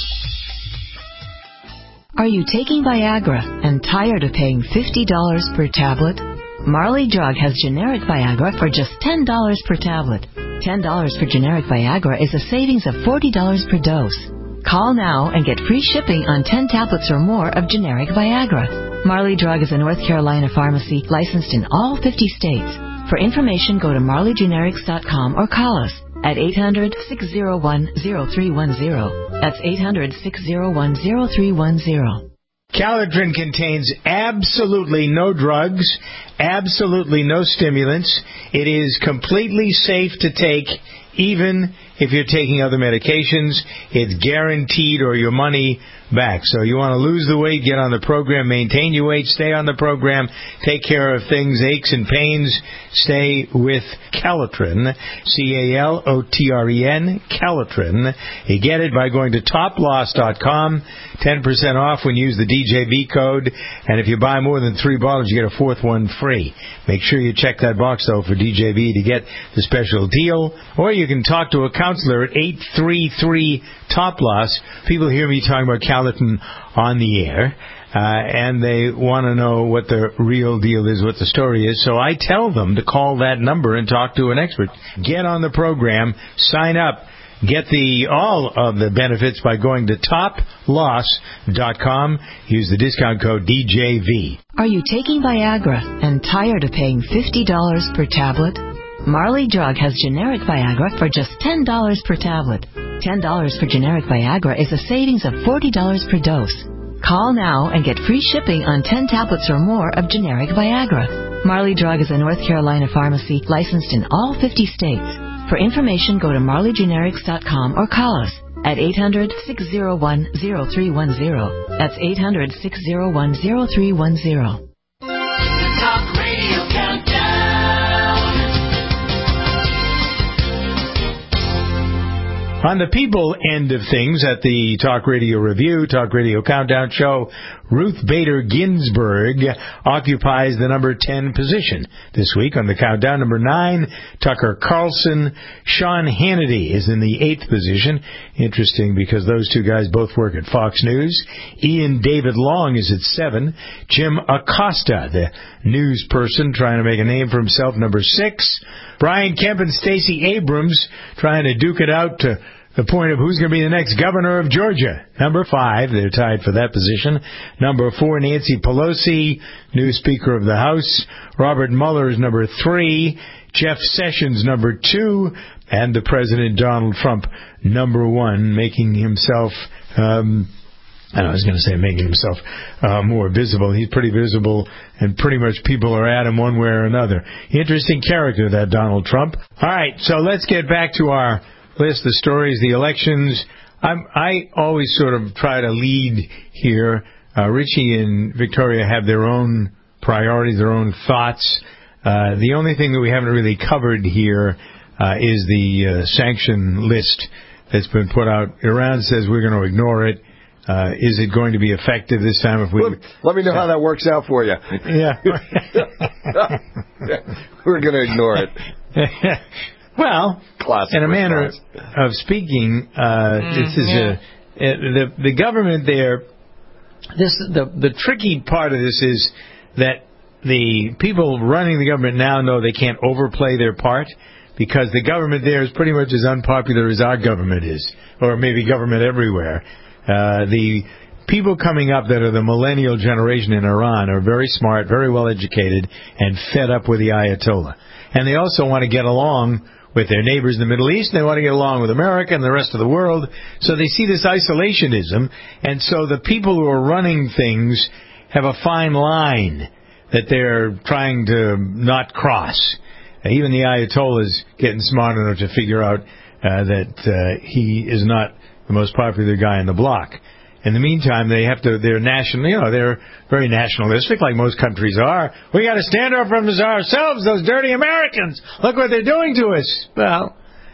H: Are you taking Viagra and tired of paying $50 per tablet? Marley Drug has generic Viagra for just $10 per tablet. $10 for generic Viagra is a savings of $40 per dose. Call now and get free shipping on 10 tablets or more of generic Viagra. Marley Drug is a North Carolina pharmacy licensed in all 50 states. For information, go to marleygenerics.com or call us at 800-601-0310. That's 800-601-0310.
D: Calitrin contains absolutely no drugs, absolutely no stimulants. It is completely safe to take even if you're taking other medications. It's guaranteed or your money back. So you want to lose the weight, get on the program, maintain your weight, stay on the program, take care of things, aches and pains, stay with Calitrin, Calotren, Calitrin. You get it by going to toploss.com, 10% off when you use the DJV code, and if you buy more than 3 bottles, you get a 4th one free. Make sure you check that box, though, for DJV to get the special deal, or you can talk to a counselor at 833-TOP-LOSS. People hear me talking about Calitrin on the air, and they want to know what the real deal is, what the story is. So I tell them to call that number and talk to an expert. Get on the program, sign up, get all of the benefits by going to toploss.com. Use the discount code DJV.
H: Are you taking Viagra and tired of paying $50 per tablet? Marley Drug has generic Viagra for just $10 per tablet. $10 for generic Viagra is a savings of $40 per dose. Call now and get free shipping on 10 tablets or more of generic Viagra. Marley Drug is a North Carolina pharmacy licensed in all 50 states. For information, go to marleygenerics.com or call us at 800-601-0310. That's 800-601-0310.
C: Talk Radio Countdown.
D: On the people end of things at the Talk Radio Review, Talk Radio Countdown show, Ruth Bader Ginsburg occupies the number 10 position this week on the countdown. Number 9, Tucker Carlson. Sean Hannity is in the 8th position. Interesting because those two guys both work at Fox News. Ian David Long is at 7. Jim Acosta, the news person trying to make a name for himself, number 6. Brian Kemp and Stacey Abrams trying to duke it out to the point of who's going to be the next governor of Georgia. Number 5, they're tied for that position. Number 4, Nancy Pelosi, new Speaker of the House. Robert Mueller is number 3. Jeff Sessions, number 2. And the President, Donald Trump, number 1, making himself... I was going to say making himself more visible. He's pretty visible, and pretty much people are at him one way or another. Interesting character, that Donald Trump. All right, so let's get back to our list of stories, the elections. I always sort of try to lead here. Richie and Victoria have their own priorities, their own thoughts. The only thing that we haven't really covered here is the sanction list that's been put out. Iran says we're going to ignore it. Is it going to be effective this time? If we
E: let me know how that works out for you.
D: Yeah.
E: We're going to ignore it.
D: Well,
E: classic
D: in a manner of speaking, this is the government there. The tricky part of this is that the people running the government now know they can't overplay their part, because the government there is pretty much as unpopular as our government is, or maybe government everywhere. The people coming up that are the millennial generation in Iran are very smart, very well educated, and fed up with the Ayatollah. And they also want to get along with their neighbors in the Middle East, and they want to get along with America and the rest of the world. So they see this isolationism, and so the people who are running things have a fine line that they're trying to not cross. Even the Ayatollah is getting smart enough to figure out that he is not the most popular guy in the block. In the meantime, they're national, they're very nationalistic, like most countries are. We got to stand up for ourselves, those dirty Americans. Look what they're doing to us. Well,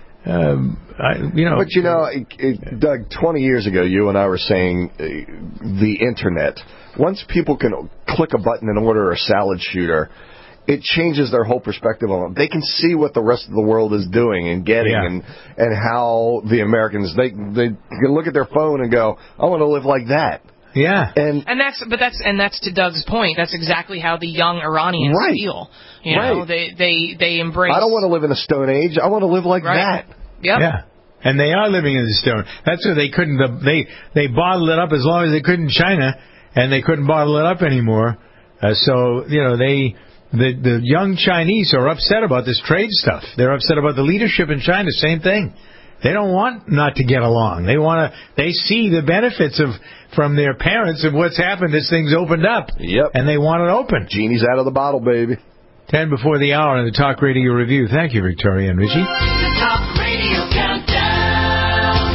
E: But Doug, 20 years ago, you and I were saying the internet. Once people can click a button and order a salad shooter, it changes their whole perspective on it. They can see what the rest of the world is doing and getting, and how the Americans they can look at their phone and go, I want to live like that.
D: Yeah,
G: and that's to Doug's point. That's exactly how the young Iranians feel. You know, they embrace.
E: I don't want to live in a Stone Age. I want to live like that.
G: Yep.
D: Yeah. And they are living in the stone. That's why they couldn't. They bottled it up as long as they could in China, and they couldn't bottle it up anymore. So the young Chinese are upset about this trade stuff. They're upset about the leadership in China. Same thing. They don't want not to get along. They see the benefits from their parents of what's happened as things opened up.
E: Yep.
D: And they want it open.
E: Genie's out of the bottle, baby.
D: 10 before the hour in the Talk Radio Review. Thank you, Victoria and Richie.
C: The Talk Radio Radio Countdown.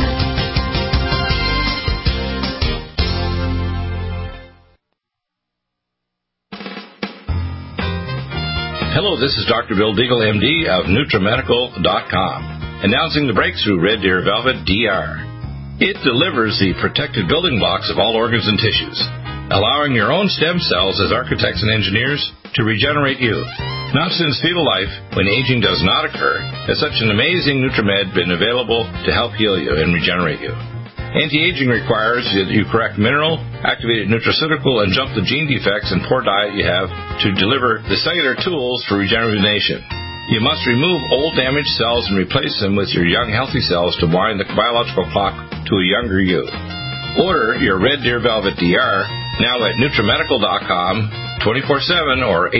I: Hello, this is Dr. Bill Deagle, MD of NutriMedical.com, announcing the breakthrough Red Deer Velvet DR. It delivers the protected building blocks of all organs and tissues, allowing your own stem cells as architects and engineers to regenerate you. Not since fetal life, when aging does not occur, has such an amazing NutriMed been available to help heal you and regenerate you. Anti-aging requires that you correct mineral, activated nutraceutical, and jump the gene defects and poor diet you have to deliver the cellular tools for regeneration. You must remove old damaged cells and replace them with your young healthy cells to wind the biological clock to a younger you. Order your Red Deer Velvet DR now at NutriMedical.com 24/7 or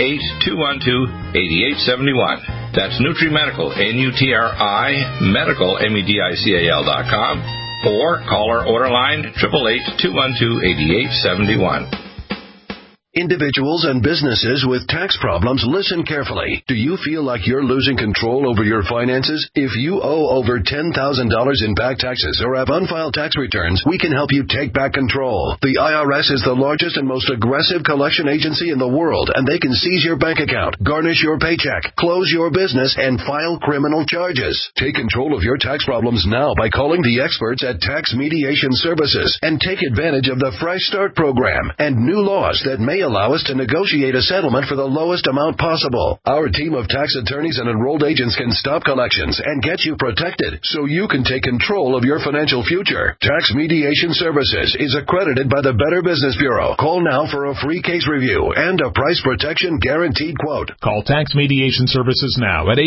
I: 888-212-8871. That's NutriMedical, N-U-T-R-I, Medical, MEDICAL.com. Or call our order line 888-212-8871.
J: Individuals and businesses with tax problems, listen carefully. Do you feel like you're losing control over your finances? If you owe over $10,000 in back taxes or have unfiled tax returns, we can help you take back control. The IRS is the largest and most aggressive collection agency in the world, and they can seize your bank account, garnish your paycheck, close your business, and file criminal charges. Take control of your tax problems now by calling the experts at Tax Mediation Services and take advantage of the Fresh Start program and new laws that may allow us to negotiate a settlement for the lowest amount possible. Our team of tax attorneys and enrolled agents can stop collections and get you protected so you can take control of your financial future. Tax Mediation Services is accredited by the Better Business Bureau. Call now for a free case review and a price protection guaranteed quote.
K: Call Tax Mediation Services now at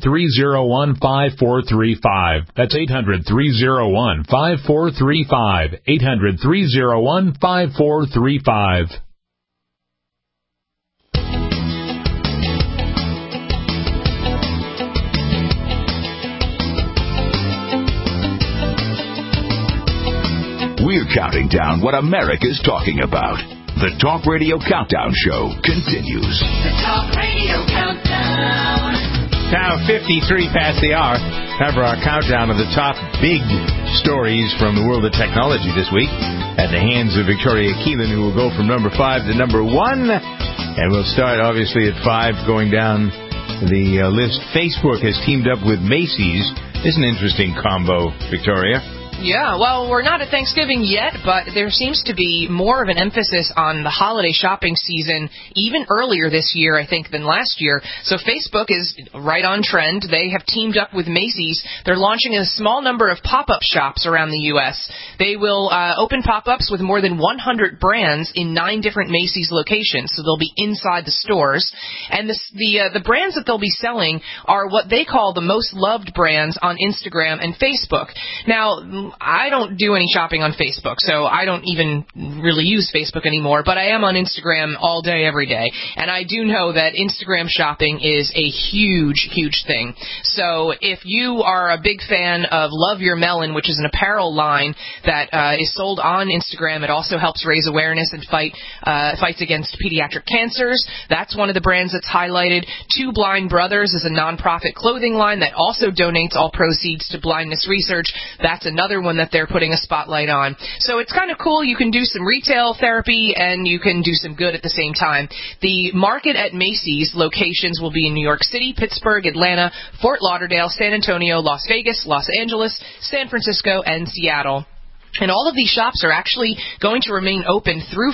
K: 800-301-5435. That's 800-301-5435. 800-301-5435.
B: We're counting down what America's talking about. The Talk Radio Countdown Show continues.
C: The Talk Radio Countdown.
D: Now 53 past the hour. Time for our countdown of the top big stories from the world of technology this week at the hands of Victoria Keelan, who will go from number 5 to number 1. And we'll start, obviously, at 5, going down the list. Facebook has teamed up with Macy's. It's an interesting combo, Victoria.
G: Yeah, well, we're not at Thanksgiving yet, but there seems to be more of an emphasis on the holiday shopping season even earlier this year, I think, than last year. So Facebook is right on trend. They have teamed up with Macy's. They're launching a small number of pop-up shops around the U.S. They will open pop-ups with more than 100 brands in 9 different Macy's locations, so they'll be inside the stores. And the brands that they'll be selling are what they call the most loved brands on Instagram and Facebook. Now, I don't do any shopping on Facebook, so I don't even really use Facebook anymore, but I am on Instagram all day, every day. And I do know that Instagram shopping is a huge, huge thing. So if you are a big fan of Love Your Melon, which is an apparel line that is sold on Instagram, it also helps raise awareness and fights against pediatric cancers. That's one of the brands that's highlighted. Two Blind Brothers is a nonprofit clothing line that also donates all proceeds to blindness research. That's another one that they're putting a spotlight on. So it's kind of cool. You can do some retail therapy and you can do some good at the same time. The market at Macy's locations will be in New York City, Pittsburgh, Atlanta, Fort Lauderdale, San Antonio, Las Vegas, Los Angeles, San Francisco, and Seattle. And all of these shops are actually going to remain open through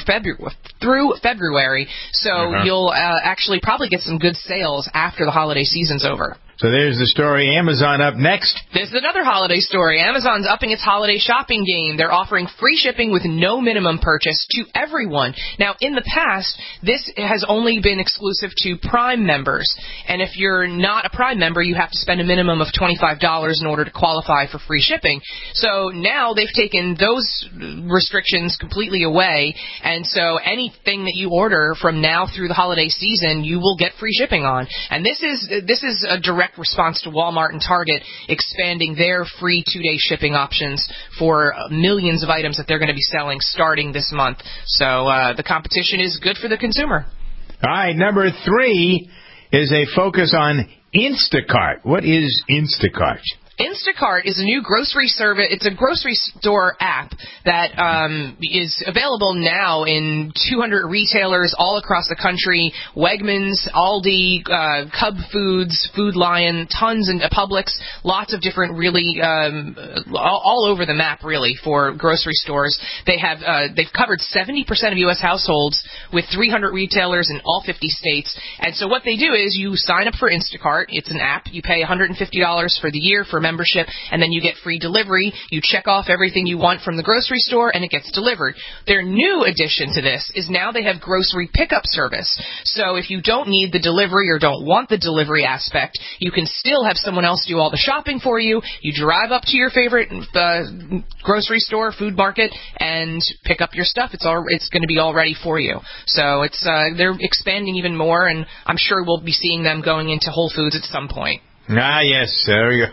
G: February, so you'll actually probably get some good sales after the holiday season's over.
D: So there's the story. Amazon up next.
G: There's another holiday story. Amazon's upping its holiday shopping game. They're offering free shipping with no minimum purchase to everyone. Now, in the past, this has only been exclusive to Prime members. And if you're not a Prime member, you have to spend a minimum of $25 in order to qualify for free shipping. So now they've taken those restrictions completely away. And so anything that you order from now through the holiday season, you will get free shipping on. And this is a direct response to Walmart and Target expanding their free 2-day shipping options for millions of items that they're going to be selling starting this month. So the competition is good for the consumer.
D: All right, number 3 is a focus on Instacart. What is Instacart?
G: Instacart is a new grocery service. It's a grocery store app that is available now in 200 retailers all across the country. Wegmans, Aldi, Cub Foods, Food Lion, tons in Publix, lots of different really all over the map really for grocery stores. They've covered 70% of U.S. households with 300 retailers in all 50 states. And so what they do is you sign up for Instacart. It's an app. You pay $150 for the year for membership, and then you get free delivery. You check off everything you want from the grocery store, and it gets delivered. Their new addition to this is now they have grocery pickup service. So if you don't need the delivery or don't want the delivery aspect, you can still have someone else do all the shopping for you. You drive up to your favorite grocery store, food market, and pick up your stuff. It's going to be all ready for you. So they're expanding even more, and I'm sure we'll be seeing them going into Whole Foods at some point.
D: Ah, yes, sir.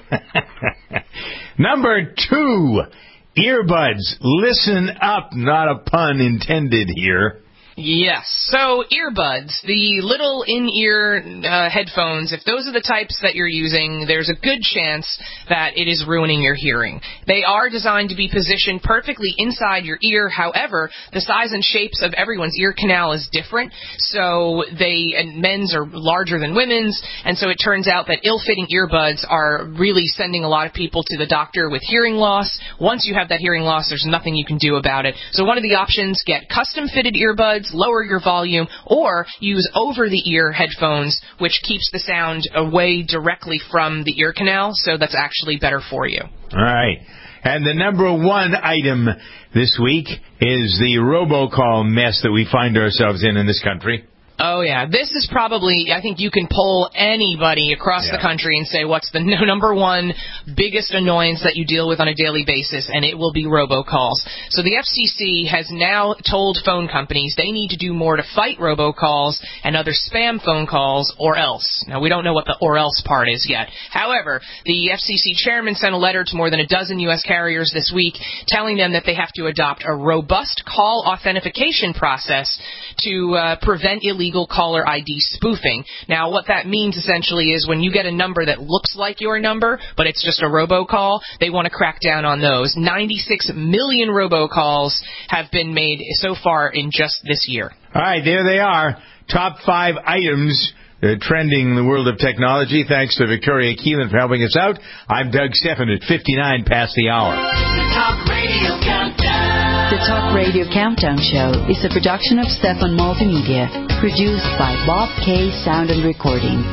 D: Number 2, earbuds. Listen up, not a pun intended here.
G: Yes. So earbuds, the little in-ear headphones, if those are the types that you're using, there's a good chance that it is ruining your hearing. They are designed to be positioned perfectly inside your ear. However, the size and shapes of everyone's ear canal is different. So men's are larger than women's. And so it turns out that ill-fitting earbuds are really sending a lot of people to the doctor with hearing loss. Once you have that hearing loss, there's nothing you can do about it. So one of the options, get custom-fitted earbuds, lower your volume, or use over-the-ear headphones, which keeps the sound away directly from the ear canal, so that's actually better for you.
D: All right. And the number 1 item this week is the robocall mess that we find ourselves in this country.
G: Oh, yeah. This is probably, I think you can poll anybody across the country and say what's the number 1 biggest annoyance that you deal with on a daily basis, and it will be robocalls. So the FCC has now told phone companies they need to do more to fight robocalls and other spam phone calls, or else. Now, we don't know what the or else part is yet. However, the FCC chairman sent a letter to more than a dozen U.S. carriers this week telling them that they have to adopt a robust call authentication process to prevent illegal caller ID spoofing. Now, what that means essentially is when you get a number that looks like your number, but it's just a robocall, they want to crack down on those. 96 million robocalls have been made so far in just this year.
D: All right, there they are. Top 5 items trending in the world of technology. Thanks to Victoria Keelan for helping us out. I'm Doug Stephan at 59 past the hour.
C: The Talk Radio Countdown.
L: The Talk Radio Countdown Show is a production of Stephan Multimedia, produced by Bob K. Sound and Recording.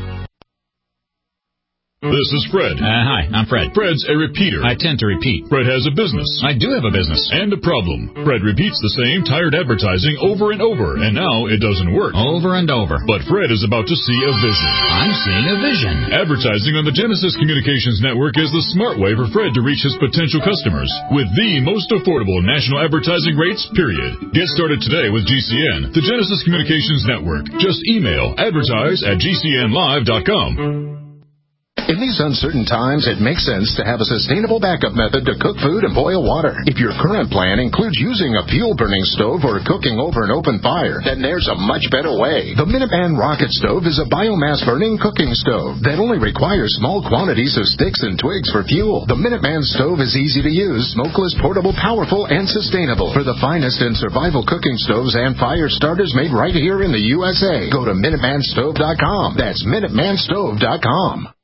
K: This is Fred. Hi, I'm Fred. Fred's a repeater. I tend to repeat. Fred has a business. I do have a business. And a problem. Fred repeats the same tired advertising over and over, and now it doesn't work. Over and over. But Fred is about to see a vision. I'm seeing a vision. Advertising on the Genesis Communications Network is the smart way for Fred to reach his potential customers with the most affordable national advertising rates, period. Get started today with GCN, the Genesis Communications Network. Just email advertise@gcnlive.com.
M: In these uncertain times, it makes sense to have a sustainable backup method to cook food and boil water. If your current plan includes using a fuel-burning stove or cooking over an open fire, then there's a much better way. The Minuteman Rocket Stove is a biomass-burning cooking stove that only requires small quantities of sticks and twigs for fuel. The Minuteman Stove is easy to use, smokeless, portable, powerful, and sustainable. For the finest in survival cooking stoves and fire starters made right here in the USA, go to MinutemanStove.com. That's MinutemanStove.com.